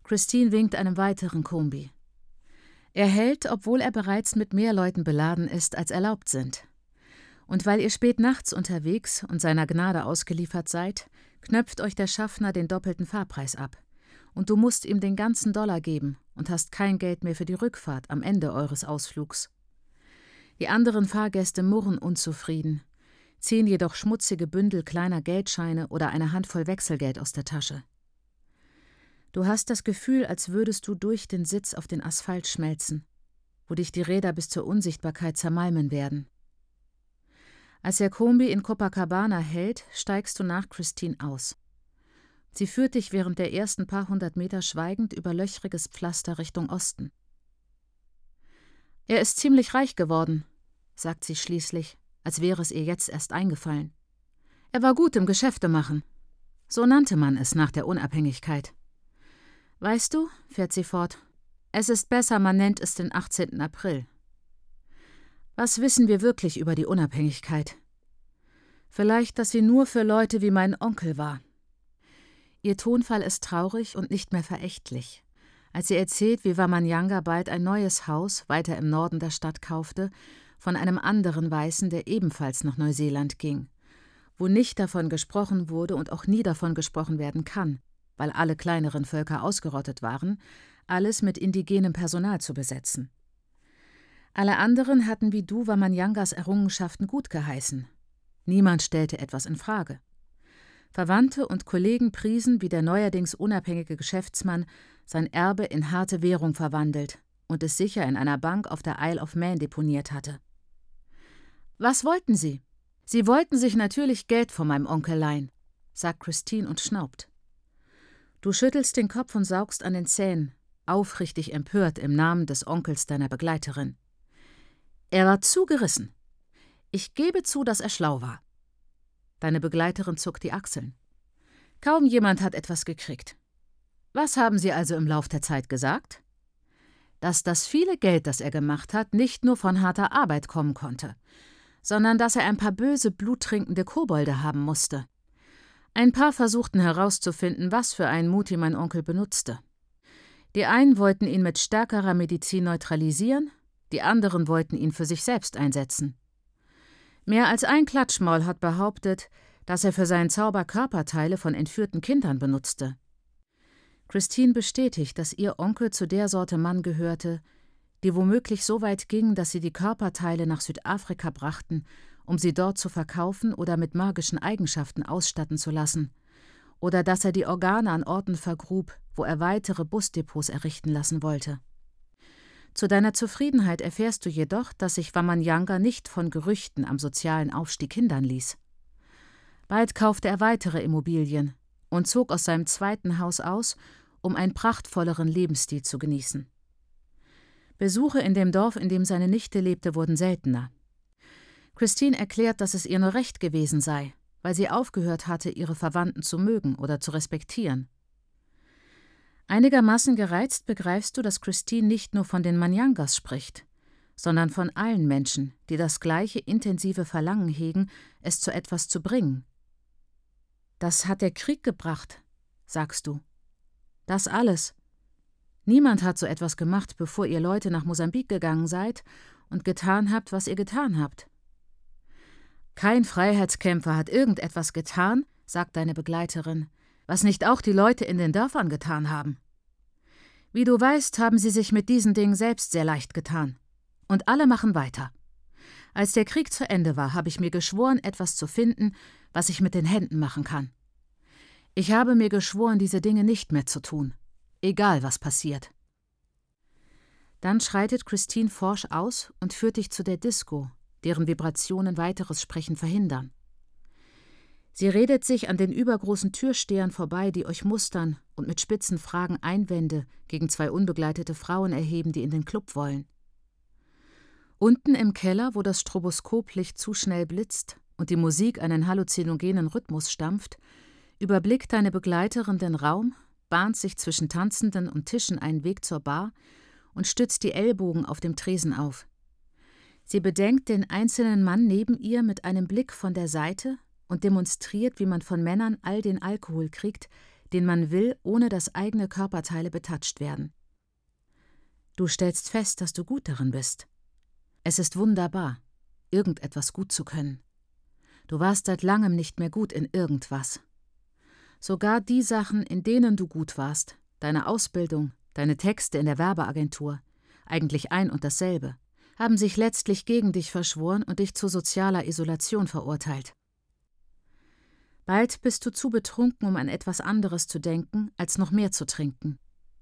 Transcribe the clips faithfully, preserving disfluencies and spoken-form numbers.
Christine winkt einem weiteren Kombi. Er hält, obwohl er bereits mit mehr Leuten beladen ist, als erlaubt sind. Und weil ihr spät nachts unterwegs und seiner Gnade ausgeliefert seid, knöpft euch der Schaffner den doppelten Fahrpreis ab. Und du musst ihm den ganzen Dollar geben und hast kein Geld mehr für die Rückfahrt am Ende eures Ausflugs. Die anderen Fahrgäste murren unzufrieden, ziehen jedoch schmutzige Bündel kleiner Geldscheine oder eine Handvoll Wechselgeld aus der Tasche. Du hast das Gefühl, als würdest du durch den Sitz auf den Asphalt schmelzen, wo dich die Räder bis zur Unsichtbarkeit zermalmen werden. Als der Kombi in Copacabana hält, steigst du nach Christine aus. Sie führt dich während der ersten paar hundert Meter schweigend über löchriges Pflaster Richtung Osten. »Er ist ziemlich reich geworden«, sagt sie schließlich, als wäre es ihr jetzt erst eingefallen. »Er war gut im Geschäftemachen. So nannte man es nach der Unabhängigkeit. Weißt du«, fährt sie fort, »es ist besser, man nennt es den achtzehnten April. Was wissen wir wirklich über die Unabhängigkeit? Vielleicht, dass sie nur für Leute wie mein Onkel war.« Ihr Tonfall ist traurig und nicht mehr verächtlich, als sie erzählt, wie Wamanyanga bald ein neues Haus weiter im Norden der Stadt kaufte, von einem anderen Weißen, der ebenfalls nach Neuseeland ging, wo nicht davon gesprochen wurde und auch nie davon gesprochen werden kann, weil alle kleineren Völker ausgerottet waren, alles mit indigenem Personal zu besetzen. Alle anderen hatten wie du Wamanyangas Errungenschaften gut geheißen. Niemand stellte etwas in Frage. Verwandte und Kollegen priesen, wie der neuerdings unabhängige Geschäftsmann sein Erbe in harte Währung verwandelt und es sicher in einer Bank auf der Isle of Man deponiert hatte. »Was wollten Sie?« »Sie wollten sich natürlich Geld von meinem Onkel leihen«, sagt Christine und schnaubt. Du schüttelst den Kopf und saugst an den Zähnen, aufrichtig empört im Namen des Onkels deiner Begleiterin. »Er war zu gerissen. Ich gebe zu, dass er schlau war.« Deine Begleiterin zuckt die Achseln. Kaum jemand hat etwas gekriegt. Was haben Sie also im Lauf der Zeit gesagt? Dass das viele Geld, das er gemacht hat, nicht nur von harter Arbeit kommen konnte, sondern dass er ein paar böse, bluttrinkende Kobolde haben musste. Ein paar versuchten herauszufinden, was für einen Muti mein Onkel benutzte. Die einen wollten ihn mit stärkerer Medizin neutralisieren, die anderen wollten ihn für sich selbst einsetzen. Mehr als ein Klatschmaul hat behauptet, dass er für seinen Zauber Körperteile von entführten Kindern benutzte. Christine bestätigt, dass ihr Onkel zu der Sorte Mann gehörte, die womöglich so weit gingen, dass sie die Körperteile nach Südafrika brachten, um sie dort zu verkaufen oder mit magischen Eigenschaften ausstatten zu lassen, oder dass er die Organe an Orten vergrub, wo er weitere Busdepots errichten lassen wollte. Zu deiner Zufriedenheit erfährst du jedoch, dass sich Wamanyanga nicht von Gerüchten am sozialen Aufstieg hindern ließ. Bald kaufte er weitere Immobilien und zog aus seinem zweiten Haus aus, um einen prachtvolleren Lebensstil zu genießen. Besuche in dem Dorf, in dem seine Nichte lebte, wurden seltener. Christine erklärt, dass es ihr nur recht gewesen sei, weil sie aufgehört hatte, ihre Verwandten zu mögen oder zu respektieren. Einigermaßen gereizt begreifst du, dass Christine nicht nur von den Manyangas spricht, sondern von allen Menschen, die das gleiche intensive Verlangen hegen, es zu etwas zu bringen. »Das hat der Krieg gebracht«, sagst du. »Das alles. Niemand hat so etwas gemacht, bevor ihr Leute nach Mosambik gegangen seid und getan habt, was ihr getan habt.« »Kein Freiheitskämpfer hat irgendetwas getan«, sagt deine Begleiterin, »was nicht auch die Leute in den Dörfern getan haben. Wie du weißt, haben sie sich mit diesen Dingen selbst sehr leicht getan. Und alle machen weiter. Als der Krieg zu Ende war, habe ich mir geschworen, etwas zu finden, was ich mit den Händen machen kann. Ich habe mir geschworen, diese Dinge nicht mehr zu tun, egal was passiert.« Dann schreitet Christine forsch aus und führt dich zu der Disco, deren Vibrationen weiteres Sprechen verhindern. Sie redet sich an den übergroßen Türstehern vorbei, die euch mustern und mit spitzen Fragen Einwände gegen zwei unbegleitete Frauen erheben, die in den Club wollen. Unten im Keller, wo das Stroboskoplicht zu schnell blitzt und die Musik einen halluzinogenen Rhythmus stampft, überblickt deine Begleiterin den Raum, bahnt sich zwischen Tanzenden und Tischen einen Weg zur Bar und stützt die Ellbogen auf dem Tresen auf. Sie bedenkt den einzelnen Mann neben ihr mit einem Blick von der Seite und demonstriert, wie man von Männern all den Alkohol kriegt, den man will, ohne dass eigene Körperteile betatscht werden. Du stellst fest, dass du gut darin bist. Es ist wunderbar, irgendetwas gut zu können. Du warst seit langem nicht mehr gut in irgendwas. Sogar die Sachen, in denen du gut warst, deine Ausbildung, deine Texte in der Werbeagentur, eigentlich ein und dasselbe, haben sich letztlich gegen dich verschworen und dich zu sozialer Isolation verurteilt. Bald bist du zu betrunken, um an etwas anderes zu denken, als noch mehr zu trinken.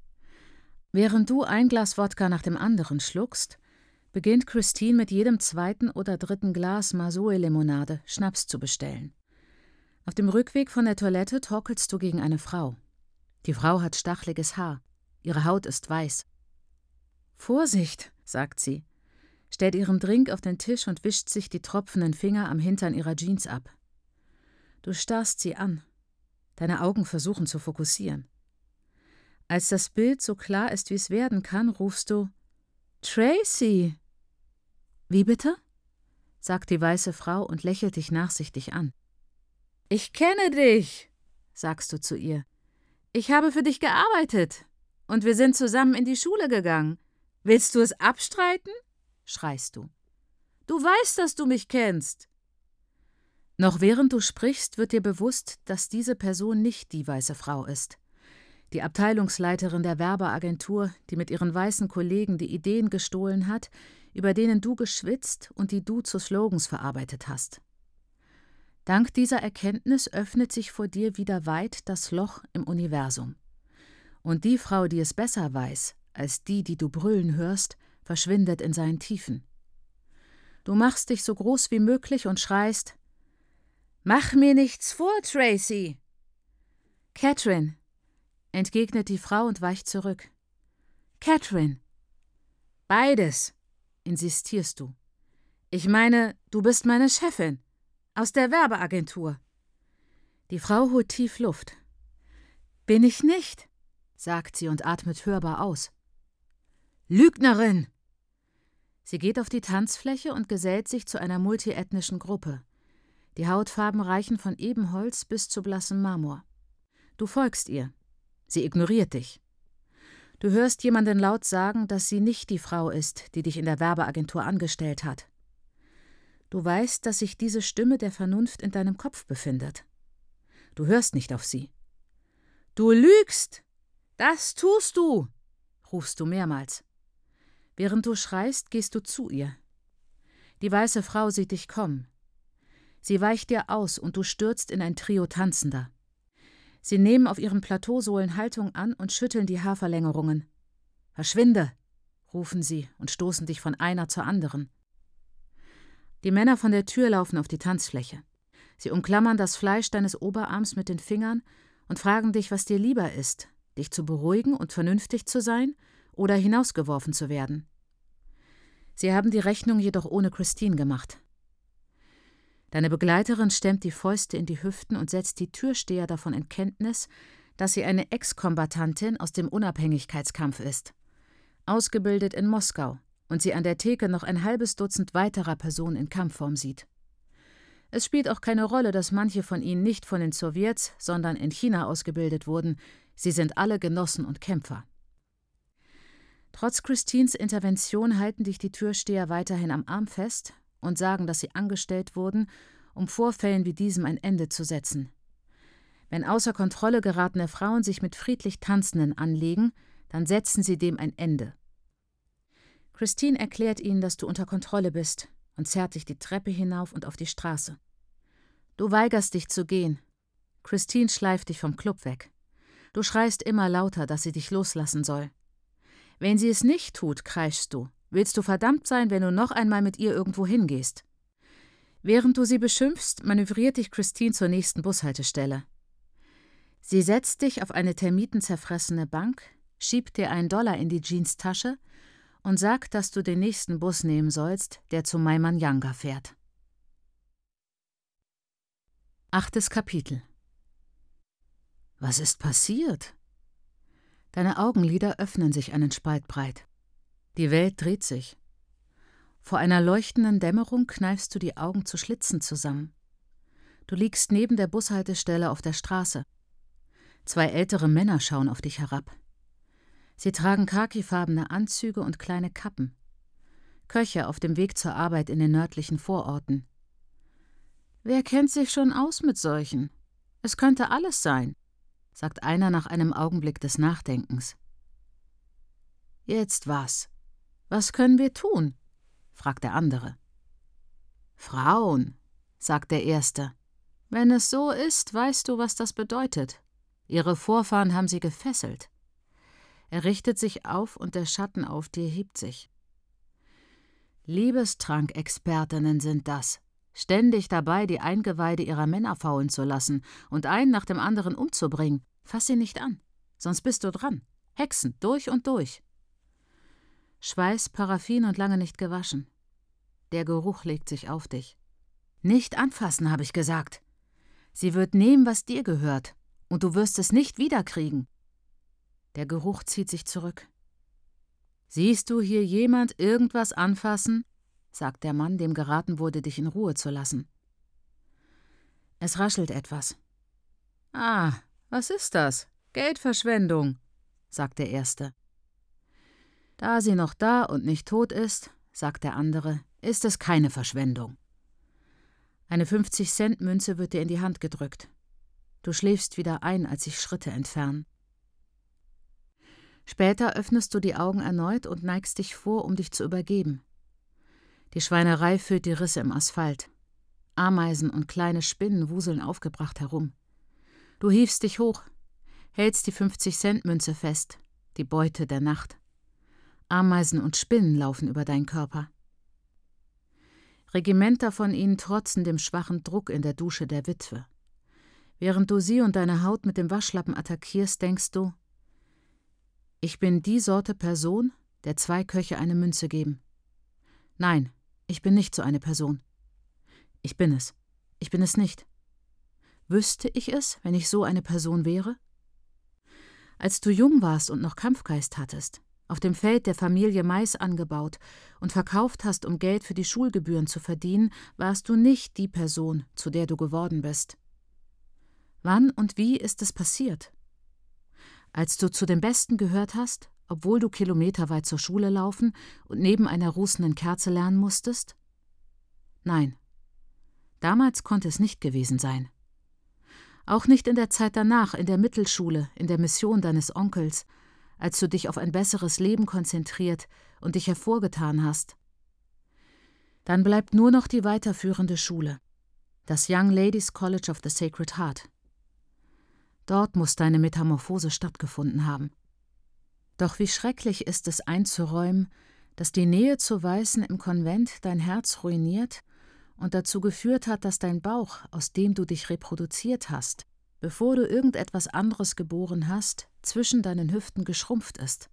Während du ein Glas Wodka nach dem anderen schluckst, beginnt Christine mit jedem zweiten oder dritten Glas Masoe-Limonade Schnaps zu bestellen. Auf dem Rückweg von der Toilette torkelst du gegen eine Frau. Die Frau hat stacheliges Haar. Ihre Haut ist weiß. »Vorsicht«, sagt sie, stellt ihren Drink auf den Tisch und wischt sich die tropfenden Finger am Hintern ihrer Jeans ab. Du starrst sie an. Deine Augen versuchen zu fokussieren. Als das Bild so klar ist, wie es werden kann, rufst du »Tracy!« »Wie bitte?« sagt die weiße Frau und lächelt dich nachsichtig an. »Ich kenne dich«, sagst du zu ihr. »Ich habe für dich gearbeitet und wir sind zusammen in die Schule gegangen. Willst du es abstreiten?« schreist du. »Du weißt, dass du mich kennst.« Noch während du sprichst, wird dir bewusst, dass diese Person nicht die weiße Frau ist. Die Abteilungsleiterin der Werbeagentur, die mit ihren weißen Kollegen die Ideen gestohlen hat, über denen du geschwitzt und die du zu Slogans verarbeitet hast. Dank dieser Erkenntnis öffnet sich vor dir wieder weit das Loch im Universum. Und die Frau, die es besser weiß, als die, die du brüllen hörst, verschwindet in seinen Tiefen. Du machst dich so groß wie möglich und schreist: »Mach mir nichts vor, Tracy!« »Catherine«, entgegnet die Frau und weicht zurück. »Catherine.« »Beides«, insistierst du. »Ich meine, du bist meine Chefin. Aus der Werbeagentur.« Die Frau holt tief Luft. »Bin ich nicht«, sagt sie und atmet hörbar aus. »Lügnerin!« Sie geht auf die Tanzfläche und gesellt sich zu einer multiethnischen Gruppe. Die Hautfarben reichen von Ebenholz bis zu blassem Marmor. Du folgst ihr. Sie ignoriert dich. Du hörst jemanden laut sagen, dass sie nicht die Frau ist, die dich in der Werbeagentur angestellt hat. Du weißt, dass sich diese Stimme der Vernunft in deinem Kopf befindet. Du hörst nicht auf sie. »Du lügst! Das tust du!« rufst du mehrmals. Während du schreist, gehst du zu ihr. Die weiße Frau sieht dich kommen. Sie weicht dir aus und du stürzt in ein Trio Tanzender. Sie nehmen auf ihren Plateausohlen Haltung an und schütteln die Haarverlängerungen. »Verschwinde«, rufen sie und stoßen dich von einer zur anderen. Die Männer von der Tür laufen auf die Tanzfläche. Sie umklammern das Fleisch deines Oberarms mit den Fingern und fragen dich, was dir lieber ist, dich zu beruhigen und vernünftig zu sein oder hinausgeworfen zu werden. Sie haben die Rechnung jedoch ohne Christine gemacht. Deine Begleiterin stemmt die Fäuste in die Hüften und setzt die Türsteher davon in Kenntnis, dass sie eine Ex-Kombattantin aus dem Unabhängigkeitskampf ist, ausgebildet in Moskau, und sie an der Theke noch ein halbes Dutzend weiterer Personen in Kampfform sieht. Es spielt auch keine Rolle, dass manche von ihnen nicht von den Sowjets, sondern in China ausgebildet wurden. Sie sind alle Genossen und Kämpfer. Trotz Christines Intervention halten dich die Türsteher weiterhin am Arm fest und sagen, dass sie angestellt wurden, um Vorfällen wie diesem ein Ende zu setzen. Wenn außer Kontrolle geratene Frauen sich mit friedlich Tanzenden anlegen, dann setzen sie dem ein Ende. Christine erklärt ihnen, dass du unter Kontrolle bist und zerrt dich die Treppe hinauf und auf die Straße. Du weigerst dich zu gehen. Christine schleift dich vom Club weg. Du schreist immer lauter, dass sie dich loslassen soll. Wenn sie es nicht tut, kreischst du, willst du verdammt sein, wenn du noch einmal mit ihr irgendwo hingehst. Während du sie beschimpfst, manövriert dich Christine zur nächsten Bushaltestelle. Sie setzt dich auf eine termitenzerfressene Bank, schiebt dir einen Dollar in die Jeanstasche und sagt, dass du den nächsten Bus nehmen sollst, der zu Maimanjanga fährt. Achtes Kapitel. Was ist passiert? Deine Augenlider öffnen sich einen Spalt breit. Die Welt dreht sich. Vor einer leuchtenden Dämmerung kneifst du die Augen zu Schlitzen zusammen. Du liegst neben der Bushaltestelle auf der Straße. Zwei ältere Männer schauen auf dich herab. Sie tragen khakifarbene Anzüge und kleine Kappen. Köche auf dem Weg zur Arbeit in den nördlichen Vororten. »Wer kennt sich schon aus mit solchen? Es könnte alles sein«, sagt einer nach einem Augenblick des Nachdenkens. »Jetzt was? Was können wir tun?«, fragt der andere. »Frauen«, sagt der Erste. »Wenn es so ist, weißt du, was das bedeutet. Ihre Vorfahren haben sie gefesselt.« Er richtet sich auf und der Schatten auf dir hebt sich. »Liebestrankexpertinnen sind das, ständig dabei, die Eingeweide ihrer Männer faulen zu lassen und einen nach dem anderen umzubringen. Fass sie nicht an, sonst bist du dran. Hexen, durch und durch.« Schweiß, Paraffin und lange nicht gewaschen. Der Geruch legt sich auf dich. »Nicht anfassen, habe ich gesagt. Sie wird nehmen, was dir gehört, und du wirst es nicht wiederkriegen.« Der Geruch zieht sich zurück. »Siehst du hier jemand irgendwas anfassen?«, sagt der Mann, dem geraten wurde, dich in Ruhe zu lassen. Es raschelt etwas. »Ah, was ist das? Geldverschwendung«, sagt der Erste. »Da sie noch da und nicht tot ist«, sagt der andere, »ist es keine Verschwendung.« Eine fünfzig-Cent-Münze wird dir in die Hand gedrückt. Du schläfst wieder ein, als sich Schritte entfernen. Später öffnest du die Augen erneut und neigst dich vor, um dich zu übergeben. Die Schweinerei füllt die Risse im Asphalt. Ameisen und kleine Spinnen wuseln aufgebracht herum. Du hiefst dich hoch, hältst die fünfzig-Cent-Münze fest, die Beute der Nacht. Ameisen und Spinnen laufen über deinen Körper. Regimenter von ihnen trotzen dem schwachen Druck in der Dusche der Witwe. Während du sie und deine Haut mit dem Waschlappen attackierst, denkst du: Ich bin die Sorte Person, der zwei Köche eine Münze geben. Nein, ich bin nicht so eine Person. Ich bin es. Ich bin es nicht. Wüsste ich es, wenn ich so eine Person wäre? Als du jung warst und noch Kampfgeist hattest, auf dem Feld der Familie Mais angebaut und verkauft hast, um Geld für die Schulgebühren zu verdienen, warst du nicht die Person, zu der du geworden bist. Wann und wie ist es passiert? Als du zu den Besten gehört hast, obwohl du kilometerweit zur Schule laufen und neben einer rußenden Kerze lernen musstest? Nein, damals konnte es nicht gewesen sein. Auch nicht in der Zeit danach, in der Mittelschule, in der Mission deines Onkels, als du dich auf ein besseres Leben konzentriert und dich hervorgetan hast. Dann bleibt nur noch die weiterführende Schule, das Young Ladies College of the Sacred Heart. Dort muss deine Metamorphose stattgefunden haben. Doch wie schrecklich ist es einzuräumen, dass die Nähe zu Weißen im Konvent dein Herz ruiniert und dazu geführt hat, dass dein Bauch, aus dem du dich reproduziert hast, bevor du irgendetwas anderes geboren hast, zwischen deinen Hüften geschrumpft ist.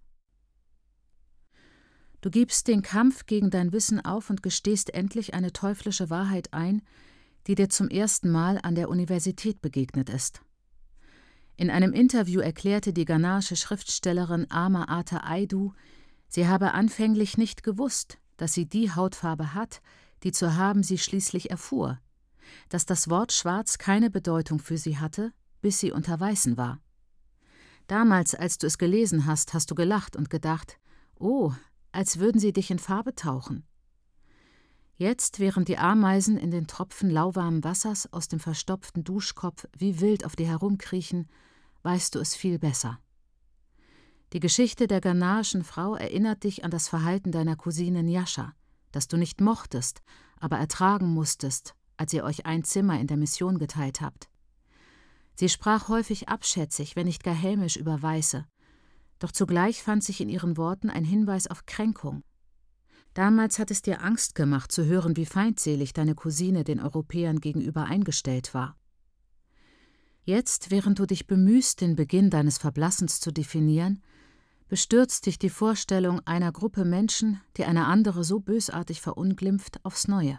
Du gibst den Kampf gegen dein Wissen auf und gestehst endlich eine teuflische Wahrheit ein, die dir zum ersten Mal an der Universität begegnet ist. In einem Interview erklärte die ghanaische Schriftstellerin Ama Ata Aidoo, sie habe anfänglich nicht gewusst, dass sie die Hautfarbe hat, die zu haben sie schließlich erfuhr, dass das Wort Schwarz keine Bedeutung für sie hatte, bis sie unter Weißen war. Damals, als du es gelesen hast, hast du gelacht und gedacht, oh, als würden sie dich in Farbe tauchen. Jetzt, während die Ameisen in den Tropfen lauwarmen Wassers aus dem verstopften Duschkopf wie wild auf dir herumkriechen, weißt du es viel besser. Die Geschichte der ghanaischen Frau erinnert dich an das Verhalten deiner Cousine Nyasha, das du nicht mochtest, aber ertragen musstest, als ihr euch ein Zimmer in der Mission geteilt habt. Sie sprach häufig abschätzig, wenn nicht gar hämisch über Weiße, doch zugleich fand sich in ihren Worten ein Hinweis auf Kränkung. Damals hat es dir Angst gemacht, zu hören, wie feindselig deine Cousine den Europäern gegenüber eingestellt war. Jetzt, während du dich bemühst, den Beginn deines Verblassens zu definieren, bestürzt dich die Vorstellung einer Gruppe Menschen, die eine andere so bösartig verunglimpft, aufs Neue.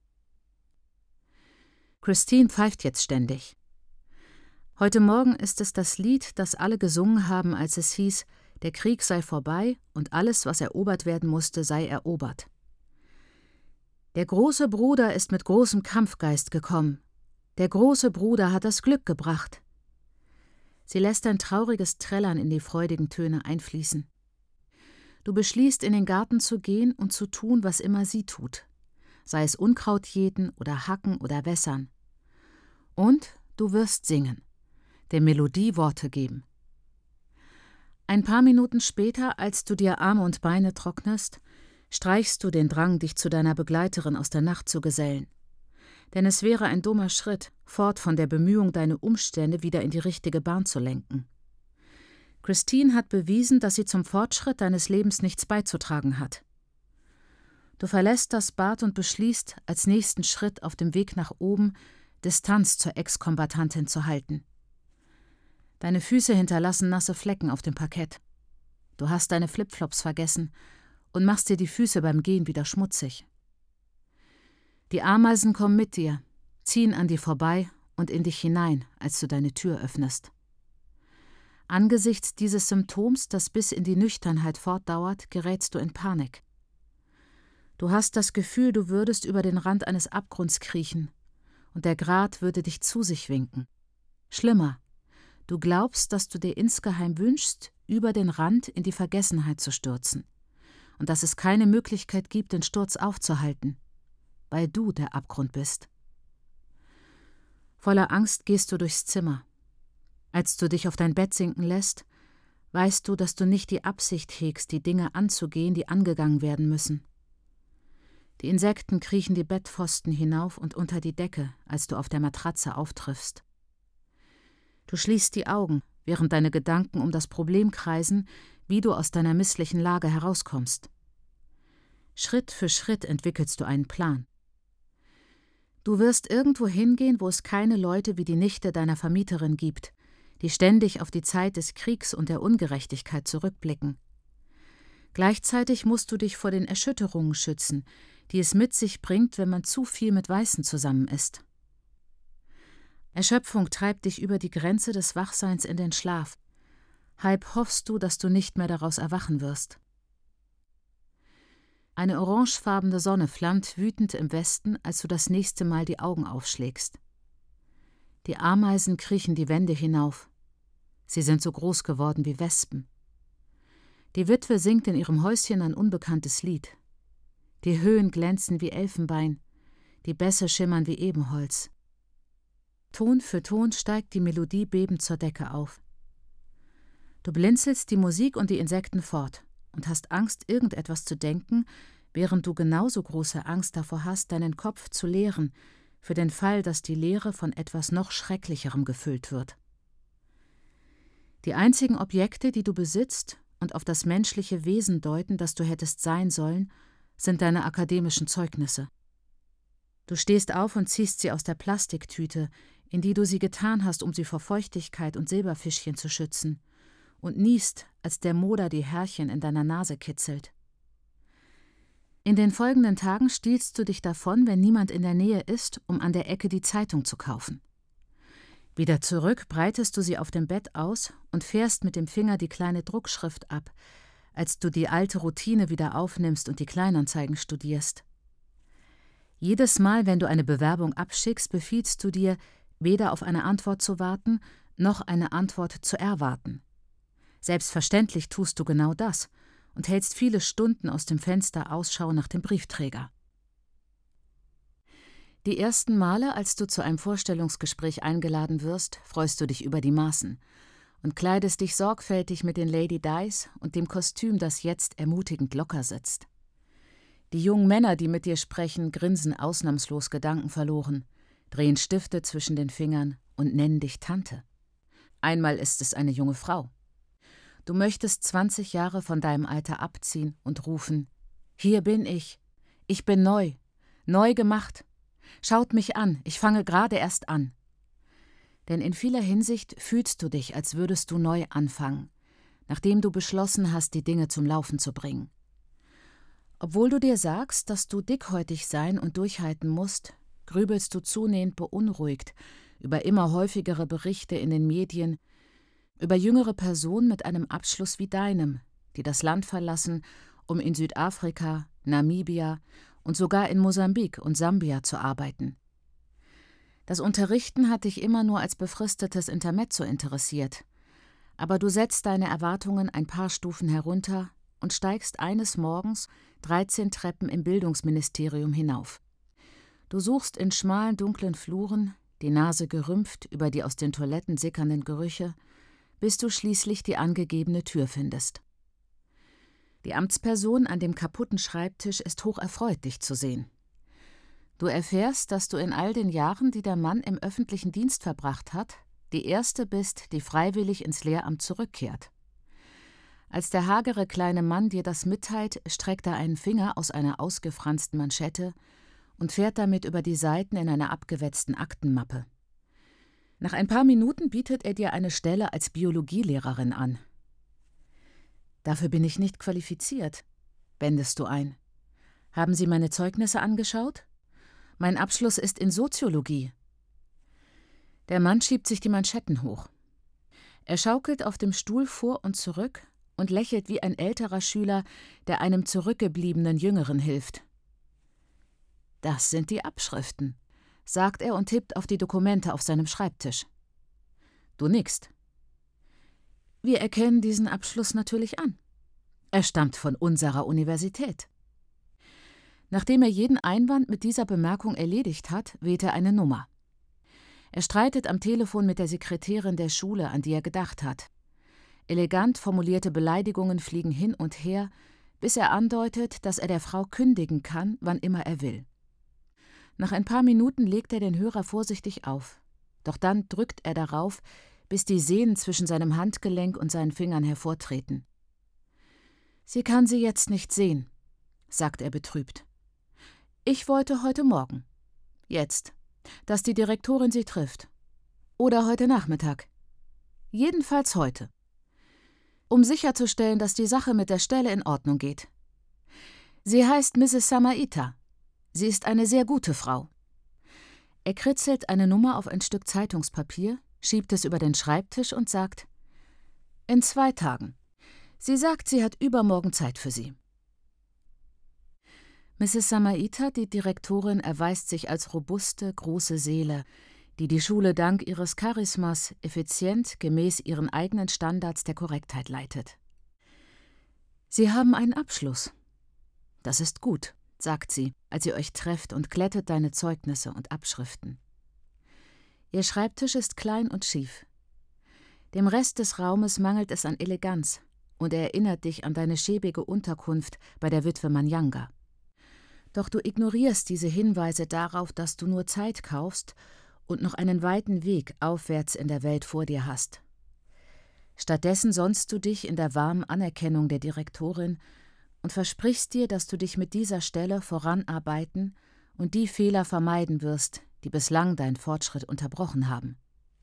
Christine pfeift jetzt ständig. Heute Morgen ist es das Lied, das alle gesungen haben, als es hieß, der Krieg sei vorbei und alles, was erobert werden musste, sei erobert. Der große Bruder ist mit großem Kampfgeist gekommen. Der große Bruder hat das Glück gebracht. Sie lässt ein trauriges Trällern in die freudigen Töne einfließen. Du beschließt, in den Garten zu gehen und zu tun, was immer sie tut, sei es Unkraut jäten oder hacken oder wässern. Und du wirst singen, der Melodie Worte geben. Ein paar Minuten später, als du dir Arme und Beine trocknest, streichst du den Drang, dich zu deiner Begleiterin aus der Nacht zu gesellen. Denn es wäre ein dummer Schritt, fort von der Bemühung, deine Umstände wieder in die richtige Bahn zu lenken. Christine hat bewiesen, dass sie zum Fortschritt deines Lebens nichts beizutragen hat. Du verlässt das Bad und beschließt, als nächsten Schritt auf dem Weg nach oben Distanz zur Ex-Kombattantin zu halten. Deine Füße hinterlassen nasse Flecken auf dem Parkett. Du hast deine Flipflops vergessen und machst dir die Füße beim Gehen wieder schmutzig. Die Ameisen kommen mit dir, ziehen an dir vorbei und in dich hinein, als du deine Tür öffnest. Angesichts dieses Symptoms, das bis in die Nüchternheit fortdauert, gerätst du in Panik. Du hast das Gefühl, du würdest über den Rand eines Abgrunds kriechen und der Grat würde dich zu sich winken. Schlimmer, du glaubst, dass du dir insgeheim wünschst, über den Rand in die Vergessenheit zu stürzen und dass es keine Möglichkeit gibt, den Sturz aufzuhalten, weil du der Abgrund bist. Voller Angst gehst du durchs Zimmer. Als du dich auf dein Bett sinken lässt, weißt du, dass du nicht die Absicht hegst, die Dinge anzugehen, die angegangen werden müssen. Die Insekten kriechen die Bettpfosten hinauf und unter die Decke, als du auf der Matratze auftriffst. Du schließt die Augen, während deine Gedanken um das Problem kreisen, wie du aus deiner misslichen Lage herauskommst. Schritt für Schritt entwickelst du einen Plan. Du wirst irgendwo hingehen, wo es keine Leute wie die Nichte deiner Vermieterin gibt, die ständig auf die Zeit des Kriegs und der Ungerechtigkeit zurückblicken. Gleichzeitig musst du dich vor den Erschütterungen schützen, die es mit sich bringt, wenn man zu viel mit Weißen zusammen ist. Erschöpfung treibt dich über die Grenze des Wachseins in den Schlaf. Halb hoffst du, dass du nicht mehr daraus erwachen wirst. Eine orangefarbene Sonne flammt wütend im Westen, als du das nächste Mal die Augen aufschlägst. Die Ameisen kriechen die Wände hinauf. Sie sind so groß geworden wie Wespen. Die Witwe singt in ihrem Häuschen ein unbekanntes Lied. Die Höhen glänzen wie Elfenbein, die Bässe schimmern wie Ebenholz. Ton für Ton steigt die Melodie bebend zur Decke auf. Du blinzelst die Musik und die Insekten fort und hast Angst, irgendetwas zu denken, während du genauso große Angst davor hast, deinen Kopf zu leeren, für den Fall, dass die Leere von etwas noch Schrecklicherem gefüllt wird. Die einzigen Objekte, die du besitzt und auf das menschliche Wesen deuten, das du hättest sein sollen, sind deine akademischen Zeugnisse. Du stehst auf und ziehst sie aus der Plastiktüte, in die du sie getan hast, um sie vor Feuchtigkeit und Silberfischchen zu schützen, und niest, als der Moder die Härchen in deiner Nase kitzelt. In den folgenden Tagen stiehlst du dich davon, wenn niemand in der Nähe ist, um an der Ecke die Zeitung zu kaufen. Wieder zurück breitest du sie auf dem Bett aus und fährst mit dem Finger die kleine Druckschrift ab, als du die alte Routine wieder aufnimmst und die Kleinanzeigen studierst. Jedes Mal, wenn du eine Bewerbung abschickst, befiehlst du dir, weder auf eine Antwort zu warten, noch eine Antwort zu erwarten. Selbstverständlich tust du genau das und hältst viele Stunden aus dem Fenster Ausschau nach dem Briefträger. Die ersten Male, als du zu einem Vorstellungsgespräch eingeladen wirst, freust du dich über die Maßen und kleidest dich sorgfältig mit den Lady Dies und dem Kostüm, das jetzt ermutigend locker sitzt. Die jungen Männer, die mit dir sprechen, grinsen ausnahmslos gedankenverloren, drehen Stifte zwischen den Fingern und nennen dich Tante. Einmal ist es eine junge Frau. Du möchtest zwanzig Jahre von deinem Alter abziehen und rufen: »Hier bin ich. Ich bin neu. Neu gemacht. Schaut mich an, ich fange gerade erst an.« Denn in vieler Hinsicht fühlst du dich, als würdest du neu anfangen, nachdem du beschlossen hast, die Dinge zum Laufen zu bringen. Obwohl du dir sagst, dass du dickhäutig sein und durchhalten musst, grübelst du zunehmend beunruhigt über immer häufigere Berichte in den Medien, über jüngere Personen mit einem Abschluss wie deinem, die das Land verlassen, um in Südafrika, Namibia und sogar in Mosambik und Sambia zu arbeiten. Das Unterrichten hat dich immer nur als befristetes Intermezzo interessiert, Aber du setzt deine Erwartungen ein paar Stufen herunter und steigst eines Morgens dreizehn Treppen im Bildungsministerium hinauf. Du suchst in schmalen, dunklen Fluren, die Nase gerümpft über die aus den Toiletten sickernden Gerüche, bis du schließlich die angegebene Tür findest. Die Amtsperson an dem kaputten Schreibtisch ist hocherfreut, dich zu sehen. Du erfährst, dass du in all den Jahren, die der Mann im öffentlichen Dienst verbracht hat, die Erste bist, die freiwillig ins Lehramt zurückkehrt. Als der hagere kleine Mann dir das mitteilt, streckt er einen Finger aus einer ausgefransten Manschette und fährt damit über die Seiten in einer abgewetzten Aktenmappe. Nach ein paar Minuten bietet er dir eine Stelle als Biologielehrerin an. »Dafür bin ich nicht qualifiziert«, wendest du ein. »Haben Sie meine Zeugnisse angeschaut? Mein Abschluss ist in Soziologie.« Der Mann schiebt sich die Manschetten hoch. Er schaukelt auf dem Stuhl vor und zurück und lächelt wie ein älterer Schüler, der einem zurückgebliebenen Jüngeren hilft. »Das sind die Abschriften«, sagt er und tippt auf die Dokumente auf seinem Schreibtisch. Du nickst. »Wir erkennen diesen Abschluss natürlich an. Er stammt von unserer Universität.« Nachdem er jeden Einwand mit dieser Bemerkung erledigt hat, wählt er eine Nummer. Er streitet am Telefon mit der Sekretärin der Schule, an die er gedacht hat. Elegant formulierte Beleidigungen fliegen hin und her, bis er andeutet, dass er der Frau kündigen kann, wann immer er will. Nach ein paar Minuten legt er den Hörer vorsichtig auf. Doch dann drückt er darauf, bis die Sehnen zwischen seinem Handgelenk und seinen Fingern hervortreten. »Sie kann Sie jetzt nicht sehen«, sagt er betrübt. »Ich wollte heute Morgen. Jetzt, dass die Direktorin Sie trifft. Oder heute Nachmittag. Jedenfalls heute. Um sicherzustellen, dass die Sache mit der Stelle in Ordnung geht. Sie heißt Misses Samaita. Sie ist eine sehr gute Frau.« Er kritzelt eine Nummer auf ein Stück Zeitungspapier, schiebt es über den Schreibtisch und sagt: »In zwei Tagen. Sie sagt, sie hat übermorgen Zeit für Sie.« Misses Samaita, die Direktorin, erweist sich als robuste, große Seele, die die Schule dank ihres Charismas effizient gemäß ihren eigenen Standards der Korrektheit leitet. »Sie haben einen Abschluss.« »Das ist gut«, sagt sie, als ihr euch trefft und glättet deine Zeugnisse und Abschriften. Ihr Schreibtisch ist klein und schief. Dem Rest des Raumes mangelt es an Eleganz und er erinnert dich an deine schäbige Unterkunft bei der Witwe Manyanga. Doch du ignorierst diese Hinweise darauf, dass du nur Zeit kaufst und noch einen weiten Weg aufwärts in der Welt vor dir hast. Stattdessen sonnst du dich in der warmen Anerkennung der Direktorin und versprichst dir, dass du dich mit dieser Stelle voranarbeiten und die Fehler vermeiden wirst, die bislang deinen Fortschritt unterbrochen haben.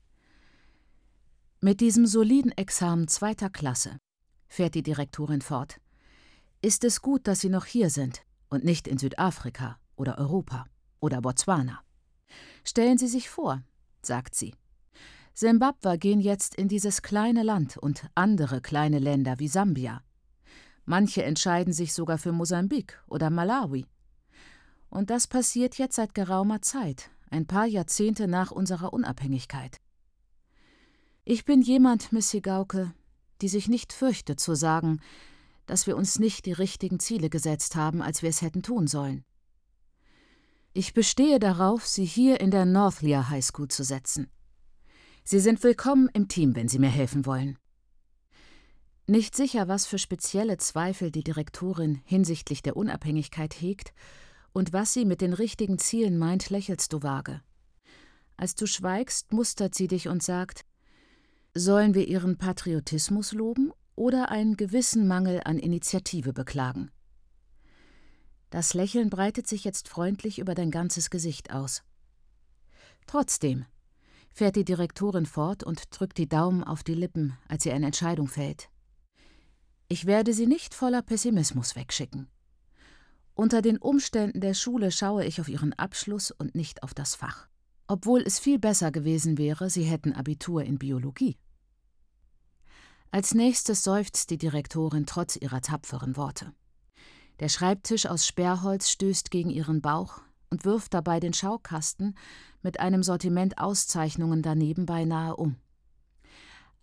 Mit diesem soliden Examen zweiter Klasse, fährt die Direktorin fort, ist es gut, dass Sie noch hier sind und nicht in Südafrika oder Europa oder Botswana. Stellen Sie sich vor, sagt sie, Simbabwe gehen jetzt in dieses kleine Land und andere kleine Länder wie Sambia. Manche entscheiden sich sogar für Mosambik oder Malawi. Und das passiert jetzt seit geraumer Zeit, ein paar Jahrzehnte nach unserer Unabhängigkeit. Ich bin jemand, Miss Higauke, die sich nicht fürchtet zu sagen, dass wir uns nicht die richtigen Ziele gesetzt haben, als wir es hätten tun sollen. Ich bestehe darauf, Sie hier in der Northlea High School zu setzen. Sie sind willkommen im Team, wenn Sie mir helfen wollen.« Nicht sicher, was für spezielle Zweifel die Direktorin hinsichtlich der Unabhängigkeit hegt und was sie mit den richtigen Zielen meint, lächelst du vage. Als du schweigst, mustert sie dich und sagt: »Sollen wir Ihren Patriotismus loben oder einen gewissen Mangel an Initiative beklagen?« Das Lächeln breitet sich jetzt freundlich über dein ganzes Gesicht aus. »Trotzdem«, fährt die Direktorin fort und drückt die Daumen auf die Lippen, als sie eine Entscheidung fällt. »Ich werde Sie nicht voller Pessimismus wegschicken. Unter den Umständen der Schule schaue ich auf Ihren Abschluss und nicht auf das Fach. Obwohl es viel besser gewesen wäre, Sie hätten Abitur in Biologie.« Als nächstes seufzt die Direktorin trotz ihrer tapferen Worte. Der Schreibtisch aus Sperrholz stößt gegen ihren Bauch und wirft dabei den Schaukasten mit einem Sortiment Auszeichnungen daneben beinahe um.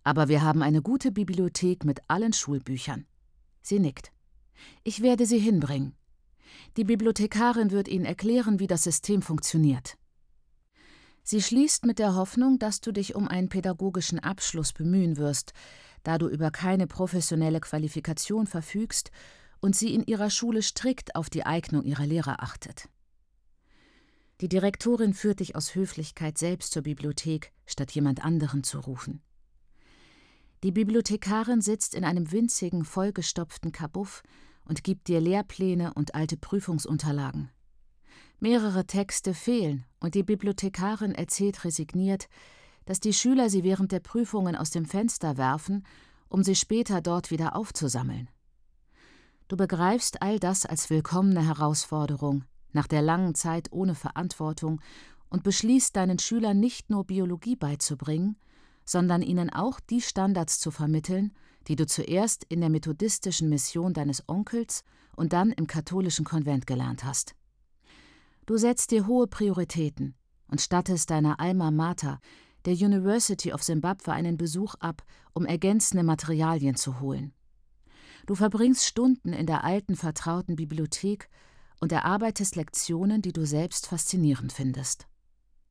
Aber wir haben eine gute Bibliothek mit allen Schulbüchern. Sie nickt. Ich werde Sie hinbringen. Die Bibliothekarin wird Ihnen erklären, wie das System funktioniert. Sie schließt mit der Hoffnung, dass du dich um einen pädagogischen Abschluss bemühen wirst, da du über keine professionelle Qualifikation verfügst und sie in ihrer Schule strikt auf die Eignung ihrer Lehrer achtet. Die Direktorin führt dich aus Höflichkeit selbst zur Bibliothek, statt jemand anderen zu rufen. Die Bibliothekarin sitzt in einem winzigen, vollgestopften Kabuff und gibt dir Lehrpläne und alte Prüfungsunterlagen. Mehrere Texte fehlen und die Bibliothekarin erzählt resigniert, dass die Schüler sie während der Prüfungen aus dem Fenster werfen, um sie später dort wieder aufzusammeln. Du begreifst all das als willkommene Herausforderung nach der langen Zeit ohne Verantwortung und beschließt, deinen Schülern nicht nur Biologie beizubringen, sondern ihnen auch die Standards zu vermitteln, die du zuerst in der methodistischen Mission deines Onkels und dann im katholischen Konvent gelernt hast. Du setzt dir hohe Prioritäten und stattest deiner Alma Mater, der University of Zimbabwe, einen Besuch ab, um ergänzende Materialien zu holen. Du verbringst Stunden in der alten, vertrauten Bibliothek und erarbeitest Lektionen, die du selbst faszinierend findest.